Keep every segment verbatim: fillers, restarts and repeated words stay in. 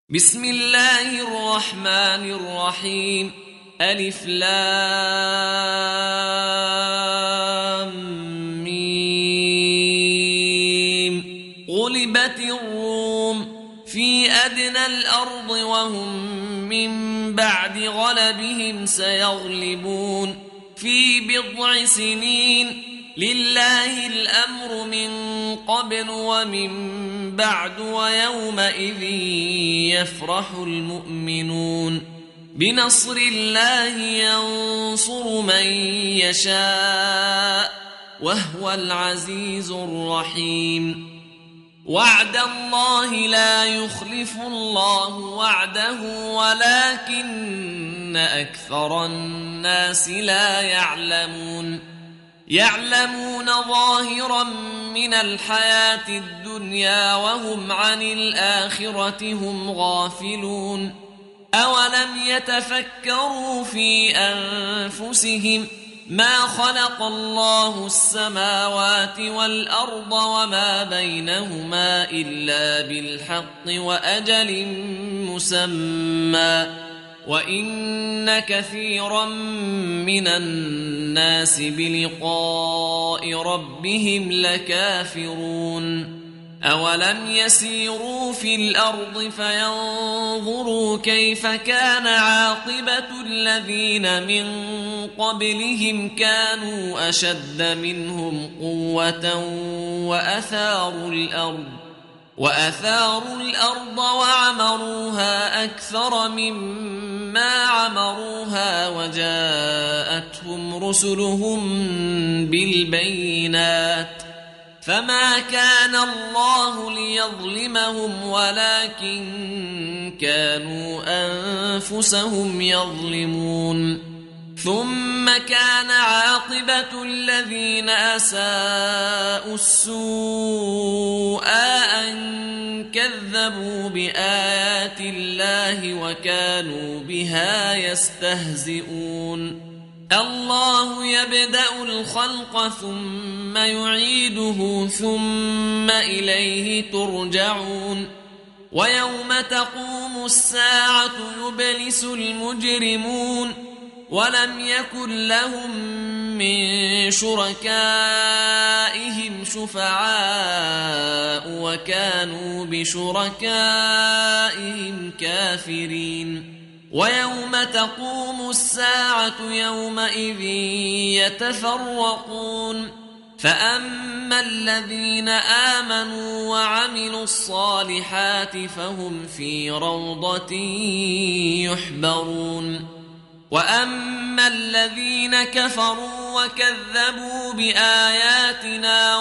بسم الله الرحمن الرحيم. ألف لام ميم. غلبت الروم في أدنى الأرض وهم من بعد غلبهم سيغلبون في بضع سنين. لله الأمر من قبل ومن بعد ويومئذ يفرح المؤمنون. بنصر الله ينصر من يشاء وهو العزيز الرحيم. وعد الله لا يخلف الله وعده ولكن أكثر الناس لا يعلمون. يعلمون ظاهرا من الحياة الدنيا وهم عن الآخرة هم غافلون. أولم يتفكروا في أنفسهم ما خلق الله السماوات والأرض وما بينهما إلا بالحق وأجل مسمى وإن كثيرا من الناس بلقاء ربهم لكافرون. أولم يسيروا في الأرض فينظروا كيف كان عاقبة الذين من قبلهم كانوا أشد منهم قوة وأثاروا الأرض وأثاروا الأرض وعمروها أكثر مما عمروها وجاءتهم رسلهم بالبينات فما كان الله ليظلمهم ولكن كانوا أنفسهم يظلمون. ثم كان عاقبة الذين أساءوا السوء أن كذبوا بآيات الله وكانوا بها يستهزئون. الله يبدأ الخلق ثم يعيده ثم إليه ترجعون. ويوم تقوم الساعة يبلس المجرمون ولم يكن لهم من شركائهم شفعاء وكانوا بشركائهم كافرين. ويوم تقوم الساعة يومئذ يتفرقون فأما الذين آمنوا وعملوا الصالحات فهم في روضة يحبرون. وأما الذين كفروا وكذبوا بآياتنا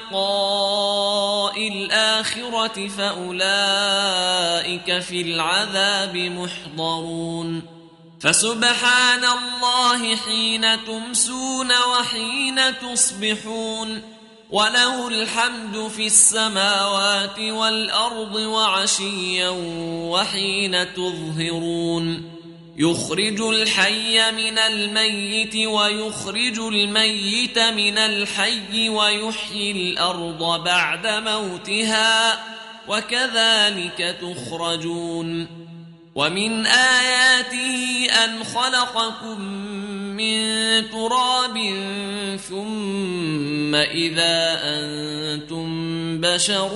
ولقاء الآخرة فأولئك في العذاب محضرون. فسبحان الله حين تمسون وحين تصبحون وله الحمد في السماوات والأرض وعشيا وحين تظهرون. يخرج الحي من الميت ويخرج الميت من الحي ويحيي الأرض بعد موتها وكذلك تخرجون. ومن آياته أن خلقكم من تراب ثم إذا أنتم بشر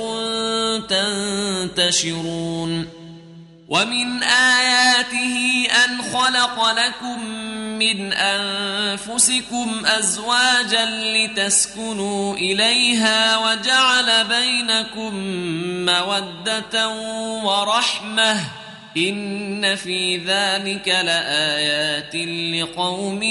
تنتشرون. ومن آياته أن خلق لكم من أنفسكم أزواجا لتسكنوا إليها وجعل بينكم مودة ورحمة إن في ذلك لآيات لقوم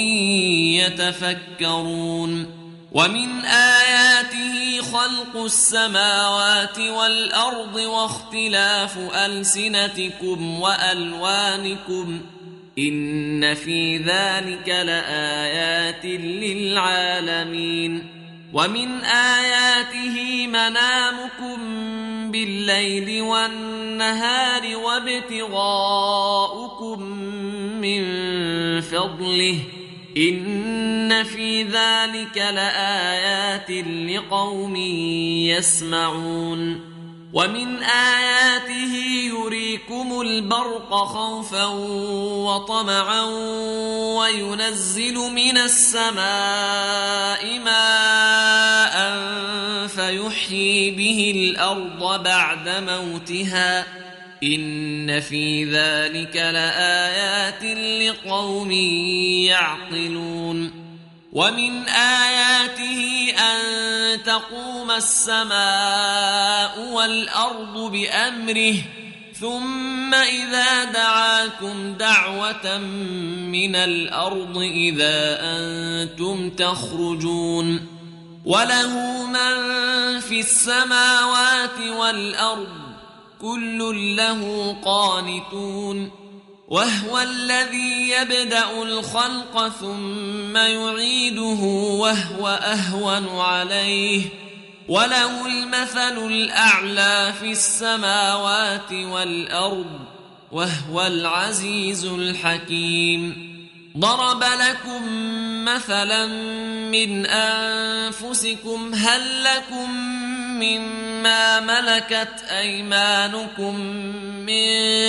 يتفكرون. ومن آياته خلق السماوات والأرض واختلاف ألسنتكم وألوانكم إن في ذلك لآيات للعالمين. ومن آياته منامكم بالليل والنهار وابتغاؤكم من فضله إن في ذلك لآيات لقوم يسمعون. ومن آياته يريكم البرق خوفا وطمعا وينزل من السماء ماء فيحيي به الأرض بعد موتها إن في ذلك لآيات لقوم يعقلون ومن آياته أن تقوم السماء والأرض بأمره ثم إذا دعاكم دعوة من الأرض إذا أنتم تخرجون وله من في السماوات والأرض كل له قانتون وهو الذي يبدأ الخلق ثم يعيده وهو أهون عليه وله المثل الأعلى في السماوات والأرض وهو العزيز الحكيم ضرب لكم مثلا من أنفسكم هل لكم مما ملكت أيمانكم من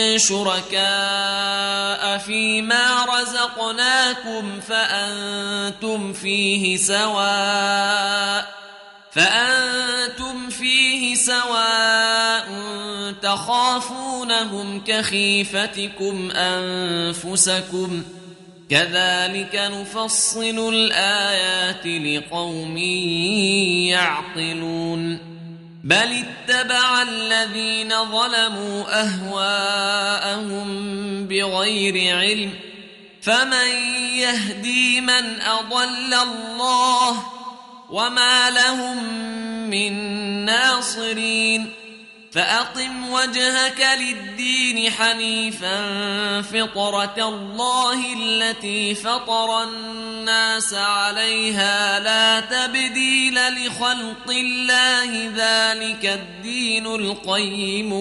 شركاء فيما رزقناكم فأنتم فيه سواء فأنتم فيه سواء تخافونهم كخيفتكم أنفسكم كذلك نفصل الآيات لقوم يعقلون بل اتبع الذين ظلموا أهواءهم بغير علم فمن يهدي من أضل الله وما لهم من ناصرين فأقم وجهك للدين حنيفا فطرة الله التي فطر الناس عليها لا تبديل لخلق الله ذلك الدين القيم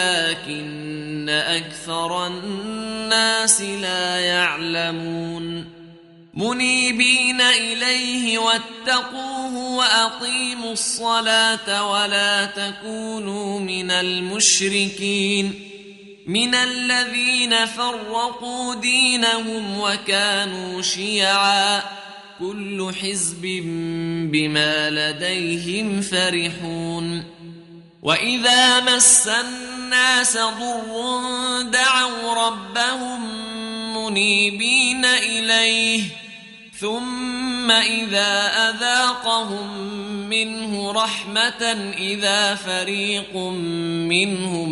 ولكن أكثر الناس لا يعلمون منيبين إليه واتقوه وأقيموا الصلاة ولا تكونوا من المشركين من الذين فرقوا دينهم وكانوا شيعا كل حزب بما لديهم فرحون وإذا مس الناس ضر دعوا ربهم منيبين إليه ثم إذا أذاقهم منه رحمة إذا فريق منهم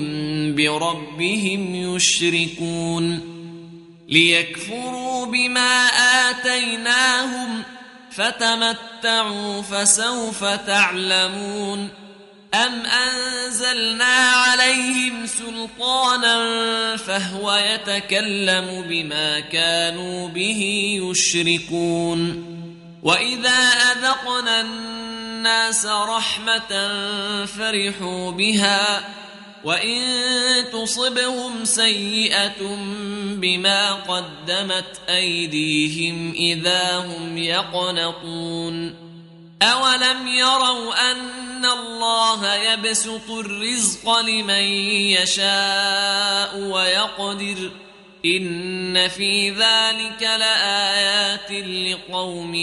بربهم يشركون ليكفروا بما آتيناهم فتمتعوا فسوف تعلمون أم أنزلنا عليهم سلطانا فهو يتكلم بما كانوا به يشركون وإذا أذقنا الناس رحمة فرحوا بها وإن تصبهم سيئة بما قدمت أيديهم إذا هم يقنطون أولم يروا أن الله يبسط الرزق لمن يشاء ويقدر إن في ذلك لآيات لقوم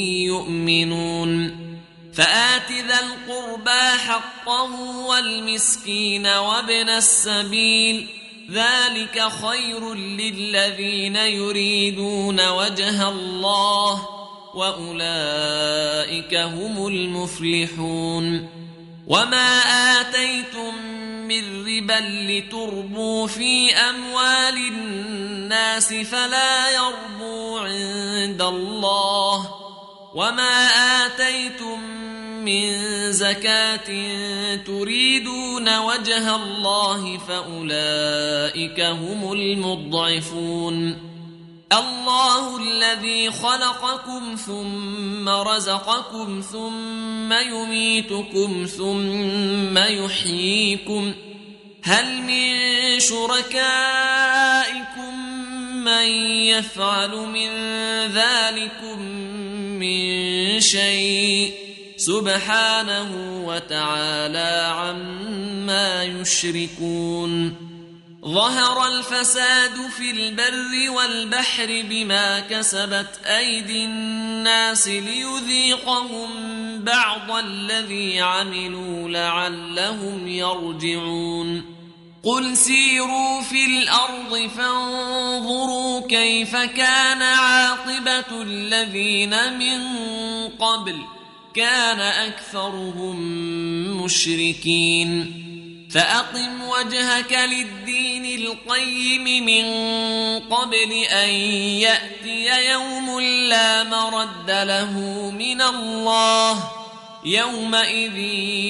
يؤمنون فآت ذا القربى حقه والمسكين وابن السبيل ذلك خير للذين يريدون وجه الله وأولئك هم المفلحون وما آتيتم من ربا لتربوا في أموال الناس فلا يربو عند الله وما آتيتم من زكاة تريدون وجه الله فأولئك هم المضعفون الله الذي خلقكم ثم رزقكم ثم يميتكم ثم يحييكم هل من شركائكم من يفعل من ذلكم من شيء سبحانه وتعالى عما يشركون ظهر الفساد في البر والبحر بما كسبت أيدي الناس ليذيقهم بعض الذي عملوا لعلهم يرجعون قل سيروا في الأرض فانظروا كيف كان عاقبة الذين من قبل كان أكثرهم مشركين فأقم وجهك للدين القيم من قبل أن يأتي يوم لا مرد له من الله يومئذ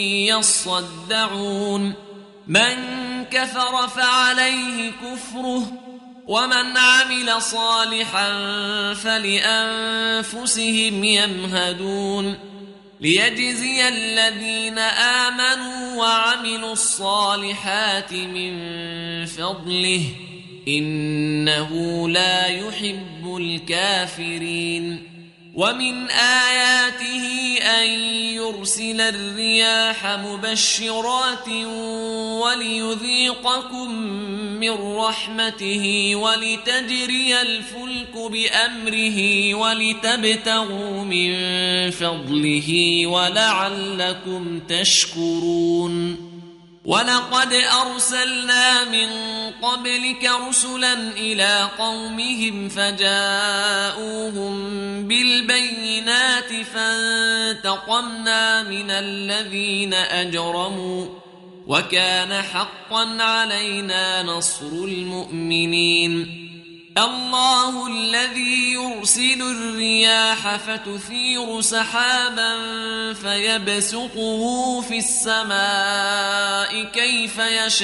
يصدعون من كفر فعليه كفره ومن عمل صالحا فلأنفسهم يمهدون ليجزي الذين آمنوا وعملوا الصالحات من فضله إنه لا يحب الكافرين ومن آياته أن يرسل الرياح مبشرات وليذيقكم من رحمته ولتجري الفلك بأمره ولتبتغوا من فضله ولعلكم تشكرون ولقد أرسلنا من قبلك رسلا إلى قومهم فجاءوهم بالبينات فانتقمنا من الذين أجرموا وكان حقا علينا نصر المؤمنين الله الذي يرسل الرياح فتثير سحابا فيبسطه في السماء كيف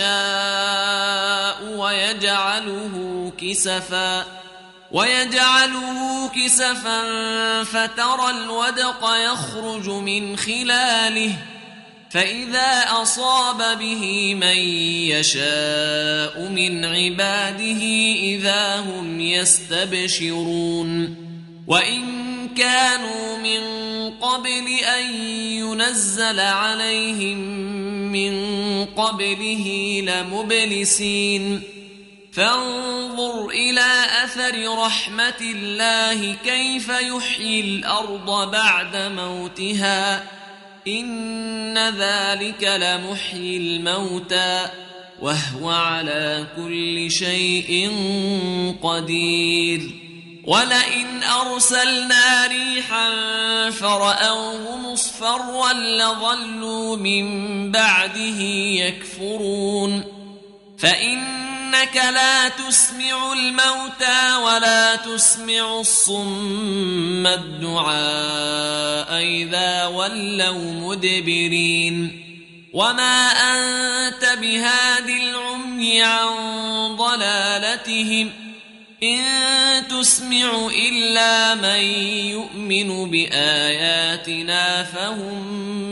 يشاء ويجعله كسفا ويجعله كسفا فترى الودق يخرج من خلاله فإذا أصاب به من يشاء من عباده إذا هم يستبشرون وإن كانوا من قبل أن ينزل عليهم من قبله لمبلسين فانظر إلى أثر رحمة الله كيف يحيي الأرض بعد موتها إن ذلك لمحيي الموتى وهو على كل شيء قدير ولئن أرسلنا ريحا فرأوه مصفرا لظلوا من بعده يكفرون فإنك لا تسمع الموتى ولا تسمع الصم الدعاء إذا ولوا مدبرين وما أنت بهاد العمي عن ضلالتهم إن تسمع إلا من يؤمن بآياتنا فهم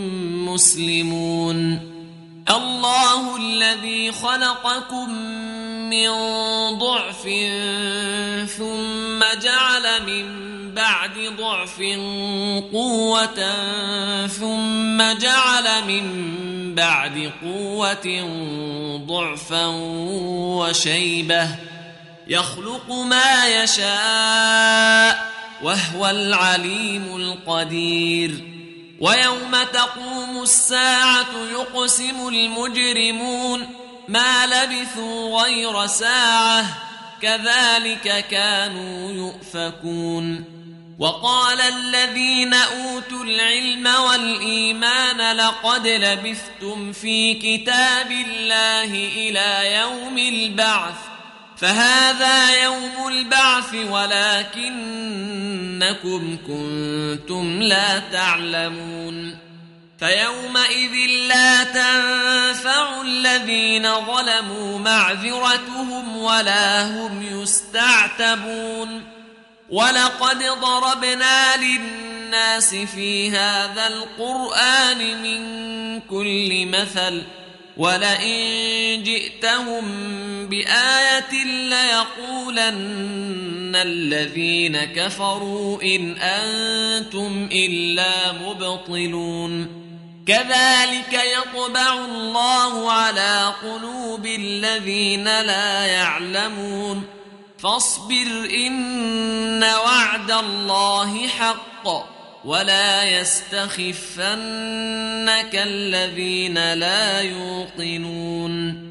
مسلمون الله الذي خلقكم من ضعف ثم جعل من بعد ضعف قوة ثم جعل من بعد قوة ضعفا وشيبة يخلق ما يشاء وهو العليم القدير ويوم تقوم الساعة يقسم المجرمون ما لبثوا غير ساعة كذلك كانوا يؤفكون وقال الذين أوتوا العلم والإيمان لقد لبثتم في كتاب الله إلى يوم البعث فهذا يوم البعث ولكنكم كنتم لا تعلمون فيومئذ لا تنفع الذين ظلموا معذرتهم ولا هم يستعتبون ولقد ضربنا للناس في هذا القرآن من كل مثل ولئن جئتهم بآية ليقولن الذين كفروا إن أنتم إلا مبطلون كذلك يطبع الله على قلوب الذين لا يعلمون فاصبر إن وعد الله حق ولا يستخفنك الذين لا يوقنون